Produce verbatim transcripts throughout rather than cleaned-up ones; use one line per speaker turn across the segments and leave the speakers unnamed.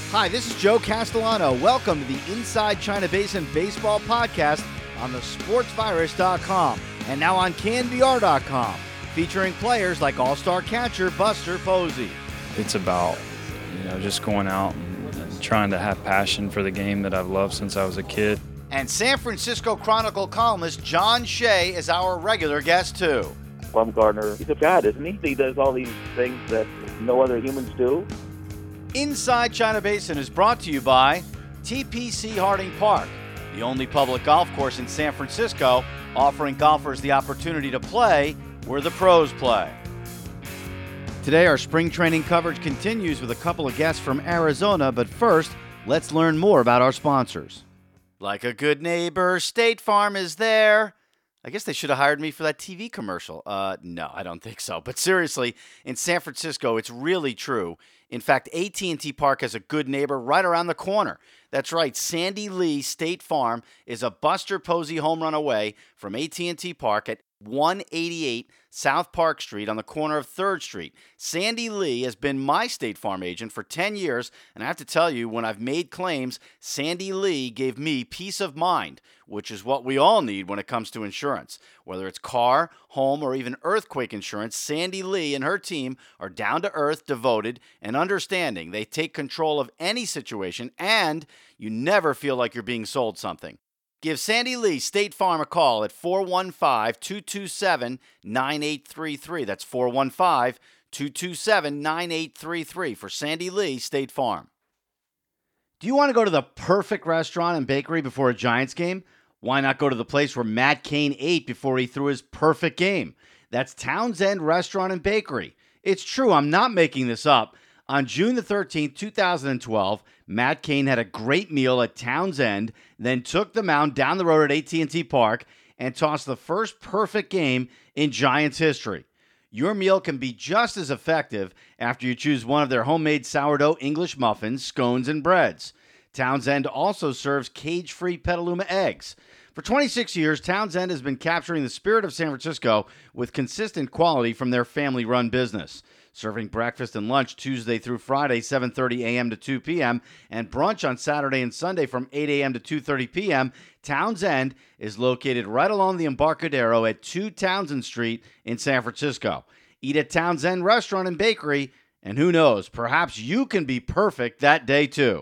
Hi, this is Joe Castellano. Welcome to the Inside China Basin Baseball Podcast on the sports virus dot com and now on K N B R dot com, featuring players like all-star catcher Buster Posey.
It's about, you know, just going out and trying to have passion for the game that I've loved since I was a kid.
And San Francisco Chronicle columnist John Shea is our regular guest, too.
Bumgarner, he's a god, isn't he? He does all these things that no other humans do.
Inside China Basin is brought to you by T P C Harding Park, the only public golf course in San Francisco offering golfers the opportunity to play where the pros play. Today, our spring training coverage continues with a couple of guests from Arizona, but first, let's learn more about our sponsors. Like a good neighbor, State Farm is there. I guess they should have hired me for that T V commercial. Uh, no, I don't think so. But seriously, in San Francisco, it's really true. In fact, A T and T Park has a good neighbor right around the corner. That's right, Sandy Lee State Farm is a Buster Posey home run away from A T and T Park at one eighty-eight South Park Street on the corner of third Street. Sandy Lee has been my State Farm agent for ten years, and I have to tell you, when I've made claims, Sandy Lee gave me peace of mind, which is what we all need when it comes to insurance. Whether it's car, home, or even earthquake insurance, Sandy Lee and her team are down to earth, devoted, and understanding. They take control of any situation, and you never feel like you're being sold something. Give Sandy Lee State Farm a call at four one five, two two seven, nine eight three three. That's four one five, two two seven, nine eight three three for Sandy Lee State Farm. Do you want to go to the perfect restaurant and bakery before a Giants game? Why not go to the place where Matt Cain ate before he threw his perfect game? That's Townsend Restaurant and Bakery. It's true, I'm not making this up. On June the thirteenth, two thousand twelve, Matt Cain had a great meal at Townsend, then took the mound down the road at A T and T Park and tossed the first perfect game in Giants history. Your meal can be just as effective after you choose one of their homemade sourdough English muffins, scones, and breads. Townsend also serves cage-free Petaluma eggs. For twenty-six years, Townsend has been capturing the spirit of San Francisco with consistent quality from their family-run business. Serving breakfast and lunch Tuesday through Friday, seven thirty a.m. to two p.m., and brunch on Saturday and Sunday from eight a.m. to two thirty p.m., Townsend is located right along the Embarcadero at two Townsend Street in San Francisco. Eat at Townsend Restaurant and Bakery, and who knows, perhaps you can be perfect that day too.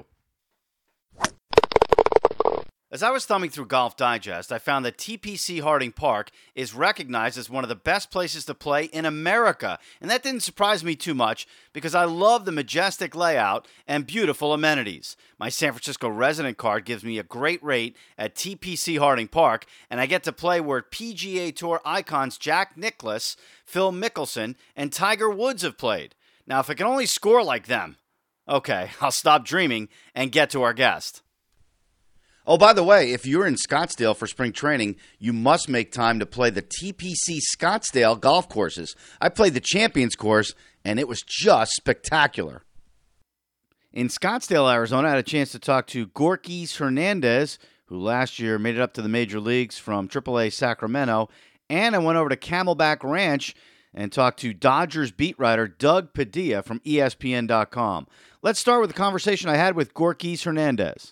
As I was thumbing through Golf Digest, I found that T P C Harding Park is recognized as one of the best places to play in America. And that didn't surprise me too much because I love the majestic layout and beautiful amenities. My San Francisco resident card gives me a great rate at T P C Harding Park, and I get to play where P G A Tour icons Jack Nicklaus, Phil Mickelson, and Tiger Woods have played. Now, if I can only score like them, okay, I'll stop dreaming and get to our guest. Oh, by the way, if you're in Scottsdale for spring training, you must make time to play the T P C Scottsdale golf courses. I played the Champions course, and it was just spectacular. In Scottsdale, Arizona, I had a chance to talk to Gorkys Hernandez, who last year made it up to the major leagues from triple A Sacramento, and I went over to Camelback Ranch and talked to Dodgers beat writer Doug Padilla from E S P N dot com. Let's start with the conversation I had with Gorkys Hernandez.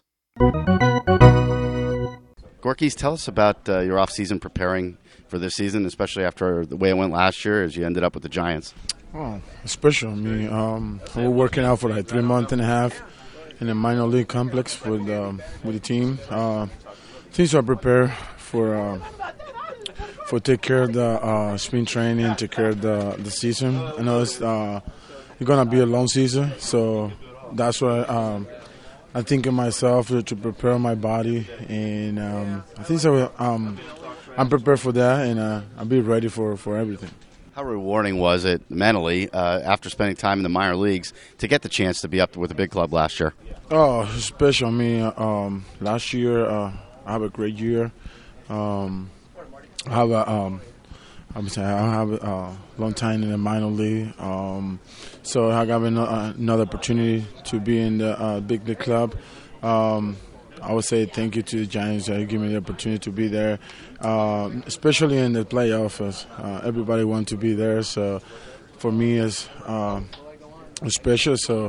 Gorkys, tell us about uh, your off-season preparing for this season, especially after the way it went last year as you ended up with the Giants.
Oh, special. I mean, um, we were working out for like three months and a half in a minor league complex with um, with the team. Uh, things are prepared for uh, for take care of the uh, spring training, take care of the the season. I know it's uh, it's gonna be a long season, so that's why. Um, I think of myself to, to prepare my body, and um, I think so. Um, I'm prepared for that, and uh, I'll be ready for, for everything.
How rewarding was it mentally uh, after spending time in the minor leagues to get the chance to be up with a big club last year?
Oh, special. I mean, um, last year uh, I have a great year. Um, I have a um, I'm saying I have a long time in the minor league, um, so I got another opportunity to be in the uh, big league club. Um, I would say thank you to the Giants that gave me the opportunity to be there, uh, especially in the playoffs. Uh, everybody wants to be there, so for me it's uh, special. So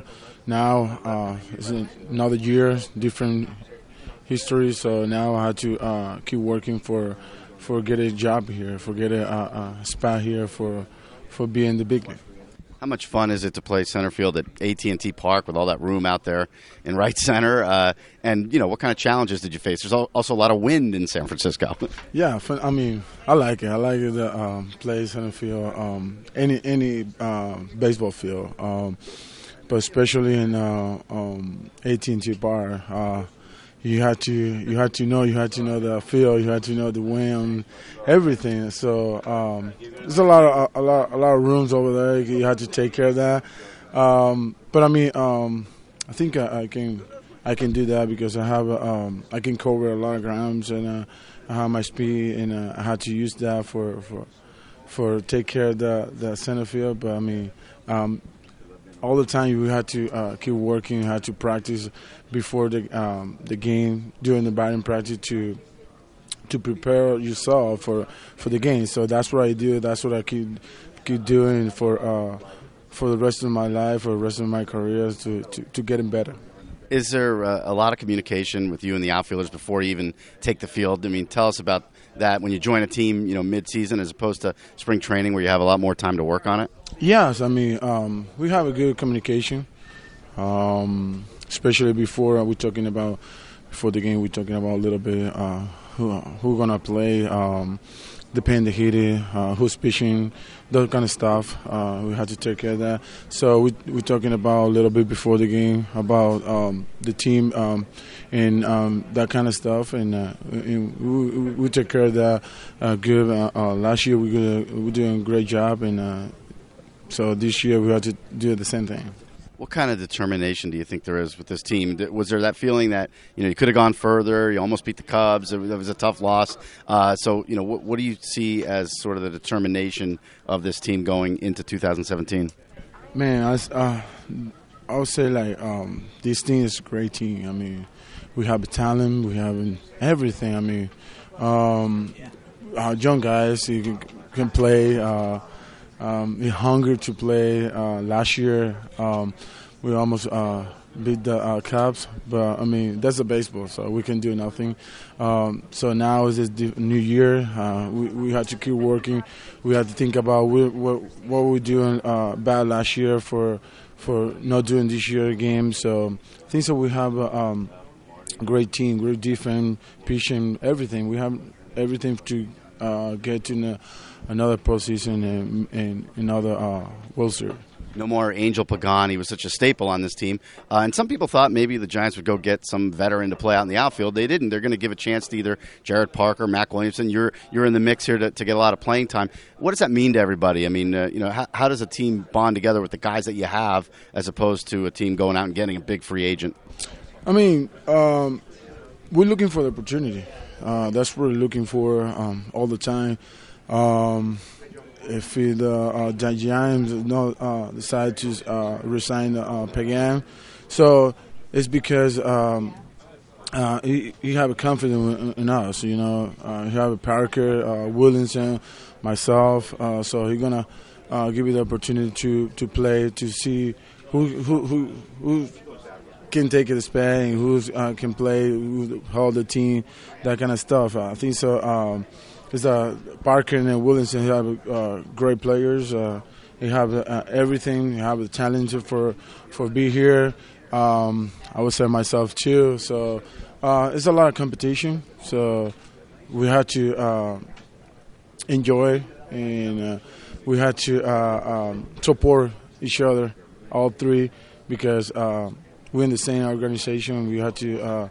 now uh, it's another year, different history. So now I have to uh, keep working for for get a job here, for get a, a, a spot here, for for being the big league.
How much fun is it to play center field at A T and T Park with all that room out there in right center? Uh, and, you know, what kind of challenges did you face? There's also a lot of wind in San Francisco.
Yeah, I mean, I like it. I like it to um, play center field, um, any any um, baseball field, um, but especially in uh, um, A T and T Park. Uh, You had to, you had to know, you had to know the field, you had to know the wind, everything. So um, there's a lot of a lot, a lot of rooms over there. You had to take care of that. Um, but I mean, um, I think I, I can, I can do that because I have, um, I can cover a lot of grounds and uh, I have my speed, and uh, I had to use that for, for, for take care of the the center field. But I mean. Um, All the time you had to uh, keep working, you had to practice before the um, the game, during the batting practice to to prepare yourself for, for the game. So that's what I do. That's what I keep keep doing for uh, for the rest of my life, for the rest of my career, to, to, to getting better.
Is there uh, a lot of communication with you and the outfielders before you even take the field? I mean, tell us about that when you join a team, you know, mid-season as opposed to spring training where you have a lot more time to work on it?
Yes, I mean, um, we have a good communication, um, especially before we're talking about, before the game, we're talking about a little bit uh, who who's going to play, um, depend the hitter, uh, who's pitching, that kind of stuff. Uh, we have to take care of that. So we, we're talking about a little bit before the game about um, the team um, and um, that kind of stuff. And, uh, and we, we take care of that uh, good. Uh, uh, last year we were, we were doing a great job, and uh, so this year we have to do the same thing.
What kind of determination do you think there is with this team? Was there that feeling that, you know, you could have gone further, you almost beat the Cubs, it was a tough loss. Uh, so, you know, what, what do you see as sort of the determination of this team going into two thousand seventeen?
Man, I, uh, I would say, like, um, this team is a great team. I mean, we have talent, we have everything. I mean, um, our young guys, you can, can play. Uh, Um, we're hungry to play. Uh, last year, um, we almost uh, beat the uh, Cubs, but I mean that's a baseball, so we can do nothing. Um, so now is this new year. Uh, we we have to keep working. We have to think about what what, what we're doing uh, bad last year for for not doing this year game. So I think so. We have a um, great team, great defense, pitching, everything. We have everything to uh, get to the another postseason and, and another uh, World Series.
No more Angel Pagan. He was such a staple on this team. Uh, and some people thought maybe the Giants would go get some veteran to play out in the outfield. They didn't. They're going to give a chance to either Jared Parker, Mac Williamson. You're you're in the mix here to, to get a lot of playing time. What does that mean to everybody? I mean, uh, you know, how, how does a team bond together with the guys that you have as opposed to a team going out and getting a big free agent?
I mean, um, we're looking for the opportunity. Uh, that's what we're looking for um, all the time. Um, if it, uh, uh, the Giants not uh, decide to uh, resign uh, Pagan, so it's because um, uh, he, he have a confidence in, in us. You know, uh, he have a Parker, uh, Williamson, myself. Uh, so he's gonna uh, give you the opportunity to, to play to see who who who. who can take it to Spain, who uh, can play, who hold the team, that kind of stuff. Uh, I think so. Um, Because uh, Parker and Williamson have uh, great players. Uh, they have uh, everything. They have the talent for for be here. Um, I would say myself too. So uh, it's a lot of competition. So we had to uh, enjoy, and uh, we had to uh, um, support each other, all three, because uh, we're in the same organization. We had to uh,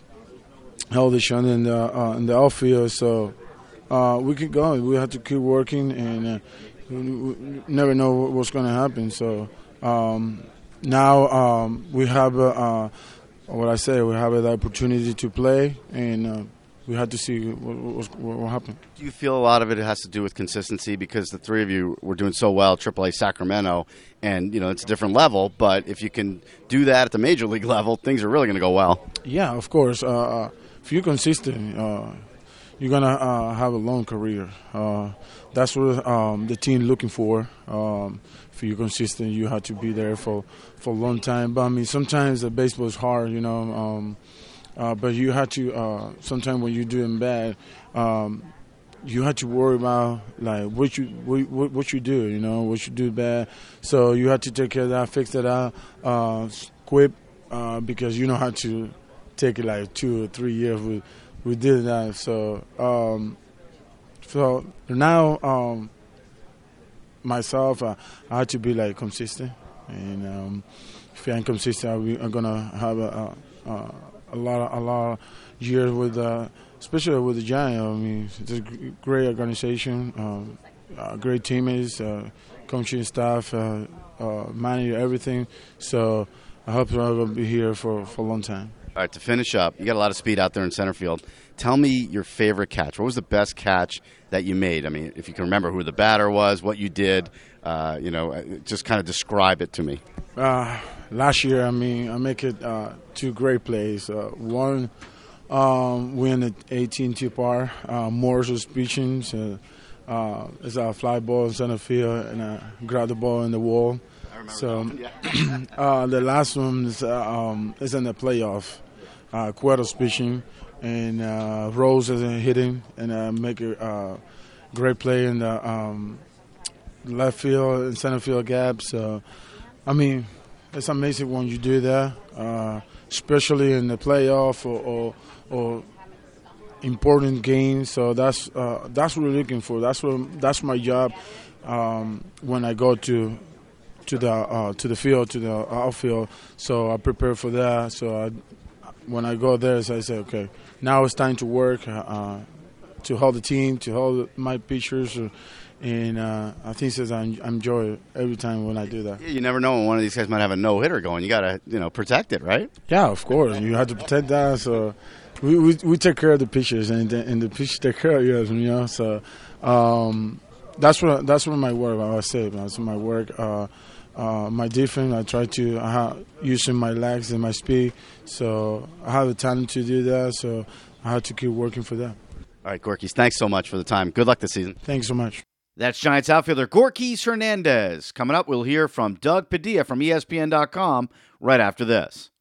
hold each other in the uh, in the outfield. So. Uh, we keep going. We have to keep working, and uh, we, we never know what's going to happen. So um, now um, we have, uh, uh, what I say, we have the opportunity to play, and uh, we have to see what, what, what will happen.
Do you feel a lot of it has to do with consistency because the three of you were doing so well at triple A Sacramento, and you know it's a different level, but if you can do that at the major league level, things are really going to go well.
Yeah, of course. Uh, if you're consistent, uh, you're gonna uh, have a long career. Uh, that's what um, the team looking for. Um, if you're consistent, you have to be there for, for a long time. But I mean, sometimes the baseball is hard, you know. Um, uh, but you have to. Uh, sometimes when you're doing bad, um, you have to worry about like what you what, what you do, you know, what you do bad. So you have to take care of that, fix it out, uh, quit, uh, because you know how to take it like two or three years. We we did that. So um, so now um, myself, uh, I had to be like consistent, and um, if I'm consistent, I'll be, I'm gonna have a a, a lot of, a lot of years with. Uh, Especially with the Giants, I mean, it's a great organization, um, uh, great teammates, uh, coaching staff, uh, uh, manager, everything. So I hope I'm going to be here for, for a long time.
All right, to finish up, you got a lot of speed out there in center field. Tell me your favorite catch. What was the best catch that you made? I mean, if you can remember who the batter was, what you did, uh, you know, just kind of describe it to me.
Uh, last year, I mean, I make it uh, two great plays. Uh, one. Um, we in the eighteen T par. Uh, Morris was pitching. So, uh, it's a fly ball in center field, and I grabbed the ball in the wall.
I remember
so,
that one, yeah.
uh, the last one is, uh, um, is in the playoff. Uh, Cueto's pitching, and uh, Rose isn't hitting, and uh, make a uh, great play in the um, left field and center field gap. So, I mean, it's amazing when you do that, uh, especially in the playoff or, or or important games. So that's uh, that's what we're looking for. That's what that's my job um, when I go to to the uh, to the field, to the outfield. So I prepare for that. So I, when I go there, so I say, okay, now it's time to work uh, to hold the team, to hold my pitchers. Uh, And uh, I think says I enjoy it every time when I do that.
You never know when one of these guys might have a no hitter going. You got to, you know, protect it, right?
Yeah, of course. You have to protect that. So we we, we take care of the pitchers, and the, and the pitchers take care of us. You know, so um, that's what that's what my work. I say that's my work. Uh, uh, my defense. I try to I have, using my legs and my speed. So I have the talent to do that. So I have to keep working for that.
All right, Gorkys, thanks so much for the time. Good luck this season.
Thanks so much.
That's Giants outfielder Gorkys Hernandez. Coming up, we'll hear from Doug Padilla from E S P N dot com right after this.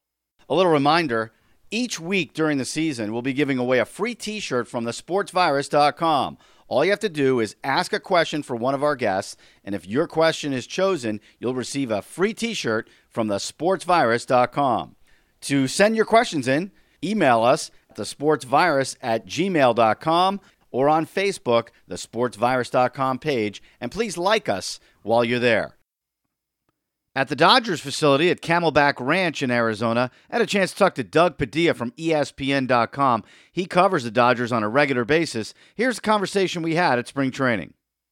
A little reminder, each week during the season, we'll be giving away a free T-shirt from the sports virus dot com. All you have to do is ask a question for one of our guests, and if your question is chosen, you'll receive a free T-shirt from the sports virus dot com. To send your questions in, email us at the sports virus at gmail dot com. or on Facebook, the sports virus dot com page, and please like us while you're there. At the Dodgers facility at Camelback Ranch in Arizona, I had a chance to talk to Doug Padilla from E S P N dot com. He covers the Dodgers on a regular basis. Here's the conversation we had at spring training.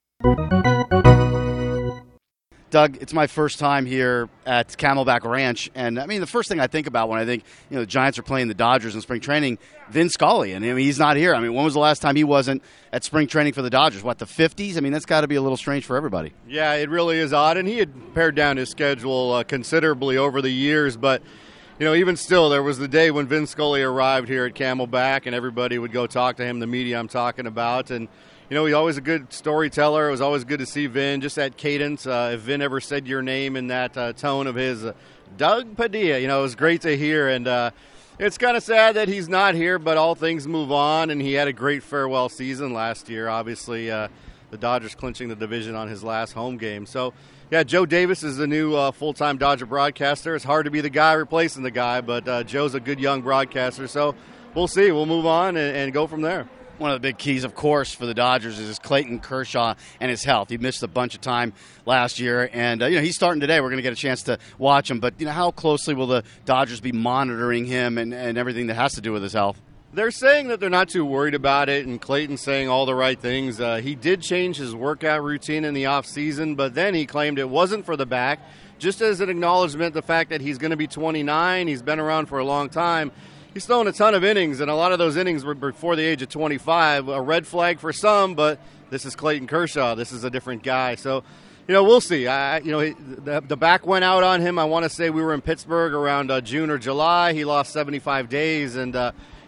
Doug, it's my first time here at Camelback Ranch, and I mean, the first thing I think about when I think, you know, the Giants are playing the Dodgers in spring training, Vin Scully, and I mean, he's not here. I mean, when was the last time he wasn't at spring training for the Dodgers? What, the fifties? I mean, that's got to be a little strange for everybody.
Yeah, it really is odd, and he had pared down his schedule uh, considerably over the years, but, you know, even still, there was the day when Vin Scully arrived here at Camelback, and everybody would go talk to him, the media I'm talking about, and you know, he's always a good storyteller. It was always good to see Vin, just that cadence. Uh, if Vin ever said your name in that uh, tone of his, uh, Doug Padilla, you know, it was great to hear. And uh, it's kind of sad that he's not here, but all things move on, and he had a great farewell season last year. Obviously, uh, the Dodgers clinching the division on his last home game. So, yeah, Joe Davis is the new uh, full-time Dodger broadcaster. It's hard to be the guy replacing the guy, but uh, Joe's a good young broadcaster. So we'll see. We'll move on and, and go from there.
One of the big keys, of course, for the Dodgers is Clayton Kershaw and his health. He missed a bunch of time last year, and uh, you know, he's starting today. We're going to get a chance to watch him. But you know, how closely will the Dodgers be monitoring him and, and everything that has to do with his health?
They're saying that they're not too worried about it, and Clayton's saying all the right things. Uh, he did change his workout routine in the offseason, but then he claimed it wasn't for the back, just as an acknowledgement the fact that he's going to be twenty-nine. He's been around for a long time. He's thrown a ton of innings, and a lot of those innings were before the age of twenty-five. A red flag for some, but this is Clayton Kershaw. This is a different guy. So, you know, we'll see. I, you know, the, the back went out on him. I want to say we were in Pittsburgh around uh, June or July. He lost seventy-five days, and, uh,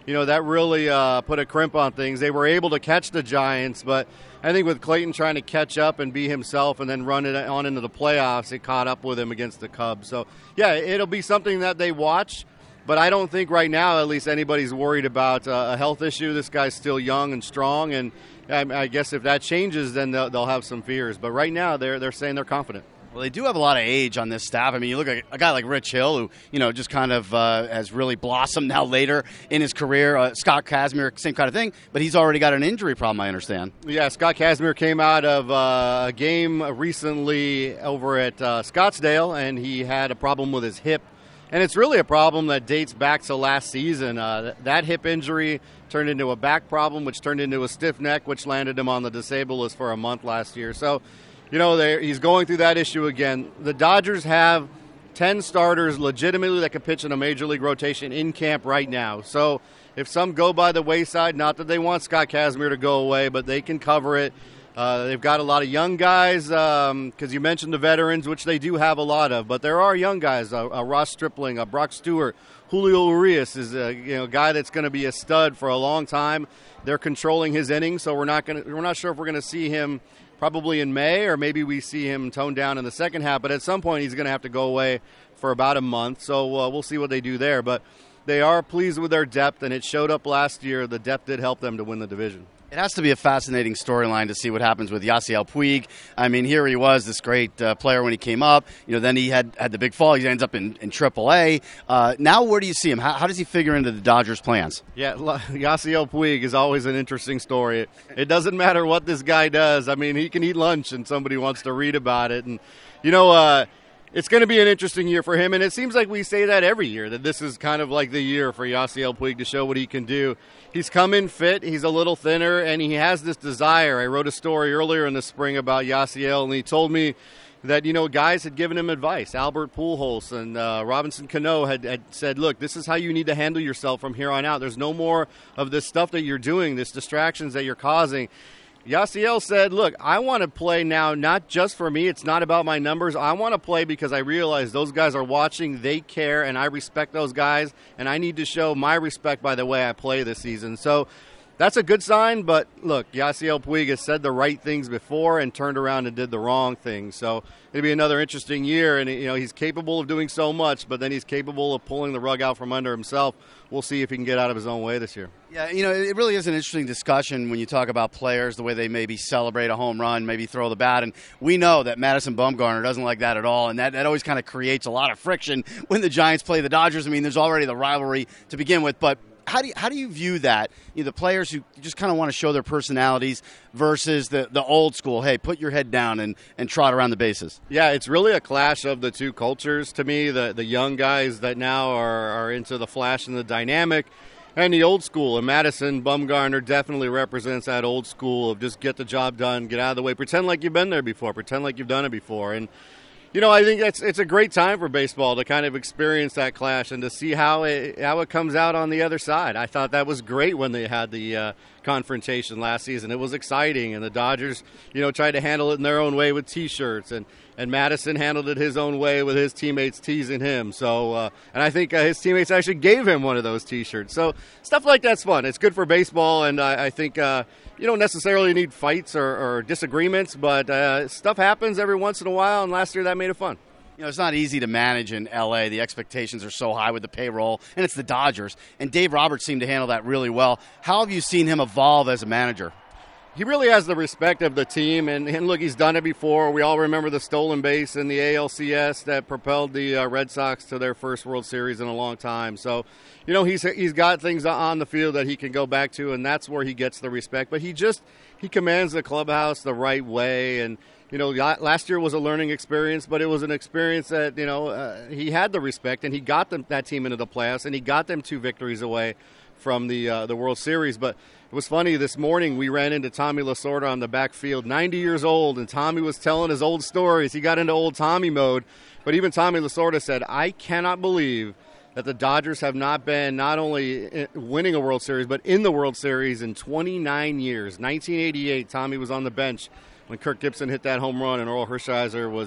you know, that really uh, put a crimp on things. They were able to catch the Giants, but I think with Clayton trying to catch up and be himself and then run it on into the playoffs, it caught up with him against the Cubs. So, yeah, it'll be something that they watch, but I don't think right now at least anybody's worried about uh, a health issue. This guy's still young and strong, and I, I guess if that changes, then they'll, they'll have some fears. But right now they're they're saying they're confident.
Well, they do have a lot of age on this staff. I mean, you look at a guy like Rich Hill, who, you know, just kind of uh, has really blossomed now later in his career. Uh, Scott Kazmir, same kind of thing, but he's already got an injury problem, I understand.
Yeah, Scott Kazmir came out of uh, a game recently over at uh, Scottsdale, and he had a problem with his hip. And it's really a problem that dates back to last season. Uh, that hip injury turned into a back problem, which turned into a stiff neck, which landed him on the disabled list for a month last year. So, you know, he's going through that issue again. The Dodgers have ten starters legitimately that can pitch in a major league rotation in camp right now. So if some go by the wayside, not that they want Scott Kazmir to go away, but they can cover it. Uh, they've got a lot of young guys, because um, you mentioned the veterans, which they do have a lot of. But there are young guys, uh, uh, Ross Stripling, uh, Brock Stewart, Julio Urias is a you know, guy that's going to be a stud for a long time. They're controlling his innings, so we're not going we're not sure if we're going to see him probably in May, or maybe we see him toned down in the second half. But at some point, he's going to have to go away for about a month. So uh, we'll see what they do there. But they are pleased with their depth, and it showed up last year. The depth did help them to win the division.
It has to be a fascinating storyline to see what happens with Yasiel Puig. I mean, here he was, this great uh, player when he came up. You know, then he had, had the big fall. He ends up in, in triple A. Uh, now, where do you see him? How, how does he figure into the Dodgers' plans?
Yeah, Yasiel Puig is always an interesting story. It, it doesn't matter what this guy does. I mean, he can eat lunch and somebody wants to read about it. And, you know, uh, it's going to be an interesting year for him, and it seems like we say that every year, that this is kind of like the year for Yasiel Puig to show what he can do. He's come in fit, he's a little thinner, and he has this desire. I wrote a story earlier in the spring about Yasiel, and he told me that, you know, guys had given him advice. Albert Pujols and uh, Robinson Cano had, had said, look, this is how you need to handle yourself from here on out. There's no more of this stuff that you're doing, this distractions that you're causing. Yasiel said, look, I want to play now not just for me. It's not about my numbers. I want to play because I realize those guys are watching, they care, and I respect those guys, and I need to show my respect by the way I play this season. So that's a good sign, but look, Yasiel Puig has said the right things before and turned around and did the wrong things. So it'll be another interesting year, and you know he's capable of doing so much, but then he's capable of pulling the rug out from under himself. We'll see if he can get out of his own way this year.
Yeah, you know, it really is an interesting discussion when you talk about players, the way they maybe celebrate a home run, maybe throw the bat. And we know that Madison Bumgarner doesn't like that at all, and that, that always kind of creates a lot of friction when the Giants play the Dodgers. I mean, there's already the rivalry to begin with, but how do you, how do you view that? You know, the players who just kind of want to show their personalities versus the, the old school, hey, put your head down and, and trot around the bases.
Yeah, it's really a clash of the two cultures to me, the, the young guys that now are, are into the flash and the dynamic, and the old school. And Madison Bumgarner definitely represents that old school of just get the job done, get out of the way, pretend like you've been there before, pretend like you've done it before. And you know, I think it's it's a great time for baseball to kind of experience that clash and to see how it how it comes out on the other side. I thought that was great when they had the uh, confrontation last season. It was exciting, and the Dodgers, you know, tried to handle it in their own way with T-shirts, and, and Madison handled it his own way with his teammates teasing him. So, uh, and I think uh, his teammates actually gave him one of those T-shirts. So stuff like that's fun. It's good for baseball, and I, I think uh, you don't necessarily need fights or, or disagreements, but uh, stuff happens every once in a while, and last year that made it fun.
You know, it's not easy to manage in L A. The expectations are so high with the payroll, and it's the Dodgers. And Dave Roberts seemed to handle that really well. How have you seen him evolve as a manager?
He really has the respect of the team, and, and look, he's done it before. We all remember the stolen base in the A L C S that propelled the uh, Red Sox to their first World Series in a long time. So, you know, he's he's got things on the field that he can go back to, and that's where he gets the respect. But he just he commands the clubhouse the right way, and you know, last year was a learning experience, but it was an experience that, you know, uh, he had the respect, and he got them, that team into the playoffs, and he got them two victories away from the uh, the World Series. But it was funny, this morning we ran into Tommy Lasorda on the backfield, ninety years old, and Tommy was telling his old stories. He got into old Tommy mode, but even Tommy Lasorda said, I cannot believe that the Dodgers have not been not only winning a World Series, but in the World Series in twenty-nine years. nineteen eighty-eight, Tommy was on the bench when Kirk Gibson hit that home run and Earl Hershiser was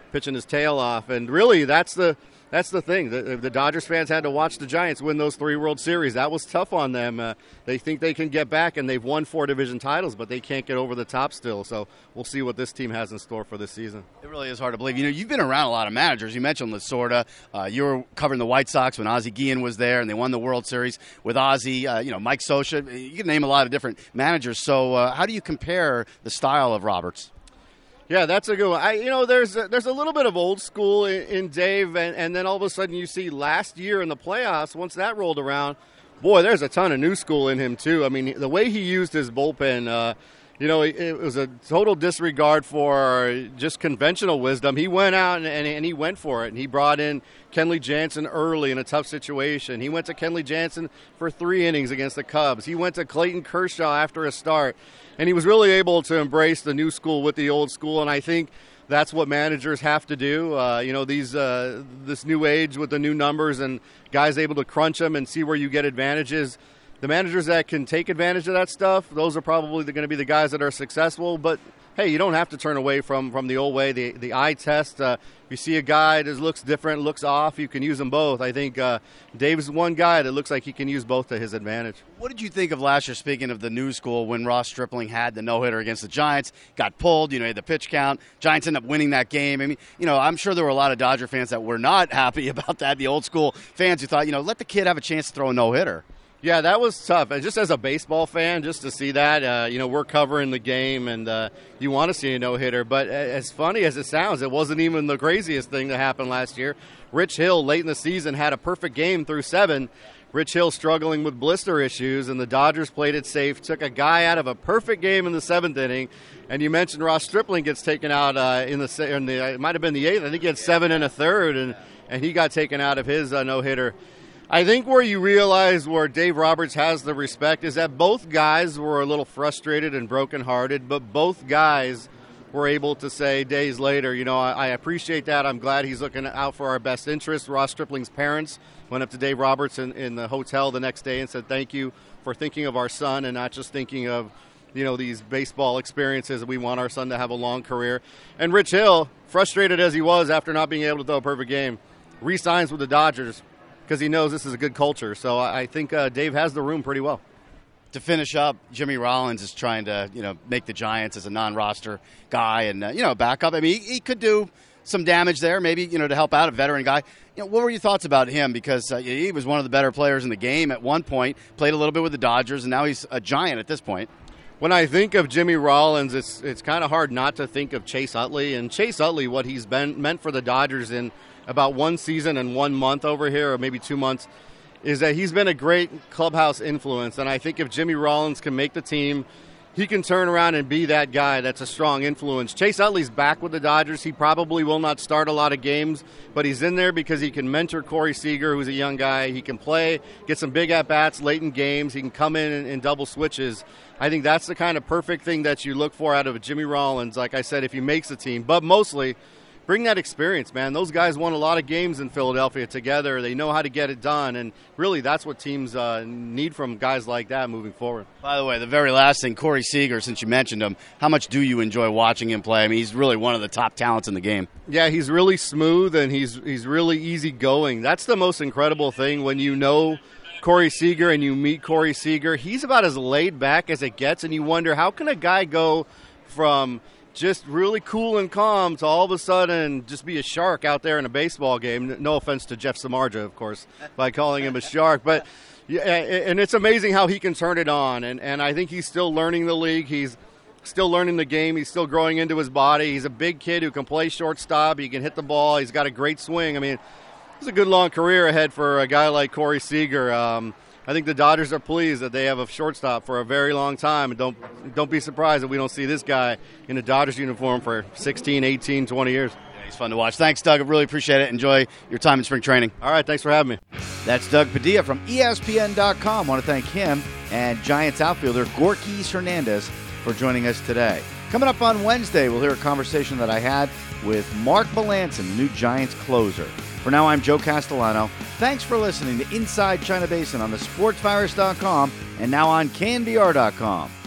pitching his tail off. And really, that's the that's the thing. The, the Dodgers fans had to watch the Giants win those three World Series. That was tough on them. Uh, they think they can get back, and they've won four division titles, but they can't get over the top still. So we'll see what this team has in store for this season.
It really is hard to believe. You know, you've been around a lot of managers. You mentioned Lasorda. Uh, you were covering the White Sox when Ozzie Guillen was there, and they won the World Series with Ozzie. Uh, you know, Mike Scioscia. You can name a lot of different managers. So uh, how do you compare the style of Roberts?
Yeah, that's a good one. I, you know, there's a, there's a little bit of old school in, in Dave, and, and then all of a sudden you see last year in the playoffs, once that rolled around, boy, there's a ton of new school in him, too. I mean, the way he used his bullpen, uh, you know, it, it was a total disregard for just conventional wisdom. He went out and, and, and he went for it, and he brought in Kenley Jansen early in a tough situation. He went to Kenley Jansen for three innings against the Cubs. He went to Clayton Kershaw after a start. And he was really able to embrace the new school with the old school, and I think that's what managers have to do. Uh, you know, these uh, this new age with the new numbers and guys able to crunch them and see where you get advantages. The managers that can take advantage of that stuff, those are probably going to be the guys that are successful. But hey, you don't have to turn away from, from the old way. The the eye test. Uh, if you see a guy that looks different, looks off, you can use them both. I think uh, Dave's one guy that looks like he can use both to his advantage.
What did you think of last year, speaking of the new school, when Ross Stripling had the no-hitter against the Giants, got pulled, you know, he had the pitch count, Giants ended up winning that game. I mean, you know, I'm sure there were a lot of Dodger fans that were not happy about that, the old school fans who thought, you know, let the kid have a chance to throw a no-hitter.
Yeah, that was tough. And just as a baseball fan, just to see that, uh, you know, we're covering the game, and uh, you want to see a no-hitter. But as funny as it sounds, it wasn't even the craziest thing that happened last year. Rich Hill, late in the season, had a perfect game through seven. Rich Hill struggling with blister issues, and the Dodgers played it safe, took a guy out of a perfect game in the seventh inning. And you mentioned Ross Stripling gets taken out uh, in the, in the – it might have been the eighth. I think he had seven and a third, and, and he got taken out of his uh, no-hitter. I think where you realize where Dave Roberts has the respect is that both guys were a little frustrated and brokenhearted, but both guys were able to say days later, you know, I, I appreciate that. I'm glad he's looking out for our best interests. Ross Stripling's parents went up to Dave Roberts in, in the hotel the next day and said, thank you for thinking of our son and not just thinking of, you know, these baseball experiences. We want our son to have a long career. And Rich Hill, frustrated as he was after not being able to throw a perfect game, re-signs with the Dodgers, because he knows this is a good culture. So I think uh, Dave has the room pretty well.
To finish up, Jimmy Rollins is trying to, you know, make the Giants as a non-roster guy and, uh, you know, backup. I mean, he, he could do some damage there, maybe, you know, to help out a veteran guy. You know, what were your thoughts about him? Because uh, he was one of the better players in the game at one point, played a little bit with the Dodgers, and now he's a Giant at this point.
When I think of Jimmy Rollins, it's it's kind of hard not to think of Chase Utley. And Chase Utley, what he's been meant for the Dodgers in about one season and one month over here, or maybe two months, is that he's been a great clubhouse influence. And I think if Jimmy Rollins can make the team, he can turn around and be that guy that's a strong influence. Chase Utley's back with the Dodgers. He probably will not start a lot of games, but he's in there because he can mentor Corey Seager, who's a young guy. He can play, get some big at-bats late in games. He can come in and, and double switches. I think that's the kind of perfect thing that you look for out of Jimmy Rollins, like I said, if he makes the team. But mostly, bring that experience, man. Those guys won a lot of games in Philadelphia together. They know how to get it done, and really that's what teams uh, need from guys like that moving forward.
By the way, the very last thing, Corey Seager, since you mentioned him, how much do you enjoy watching him play? I mean, he's really one of the top talents in the game.
Yeah, he's really smooth, and he's he's really easygoing. That's the most incredible thing when you know Corey Seager and you meet Corey Seager. He's about as laid back as it gets, and you wonder, how can a guy go from – just really cool and calm to all of a sudden just be a shark out there in a baseball game. No offense to Jeff Samardzija, of course, by calling him a shark. But yeah, and it's amazing how he can turn it on. And, and I think he's still learning the league. He's still learning the game. He's still growing into his body. He's a big kid who can play shortstop. He can hit the ball. He's got a great swing. I mean, it's a good long career ahead for a guy like Corey Seager. Um, I think the Dodgers are pleased that they have a shortstop for a very long time. And don't don't be surprised if we don't see this guy in a Dodgers uniform for sixteen, eighteen, twenty years.
Yeah, he's fun to watch. Thanks, Doug. I really appreciate it. Enjoy your time in spring training.
All right, thanks for having me.
That's Doug Padilla from E S P N dot com. I want to thank him and Giants outfielder Gorkys Hernandez for joining us today. Coming up on Wednesday, we'll hear a conversation that I had with Mark Melancon, the new Giants closer. For now, I'm Joe Castellano. Thanks for listening to Inside China Basin on the sports virus dot com and now on K N B R dot com.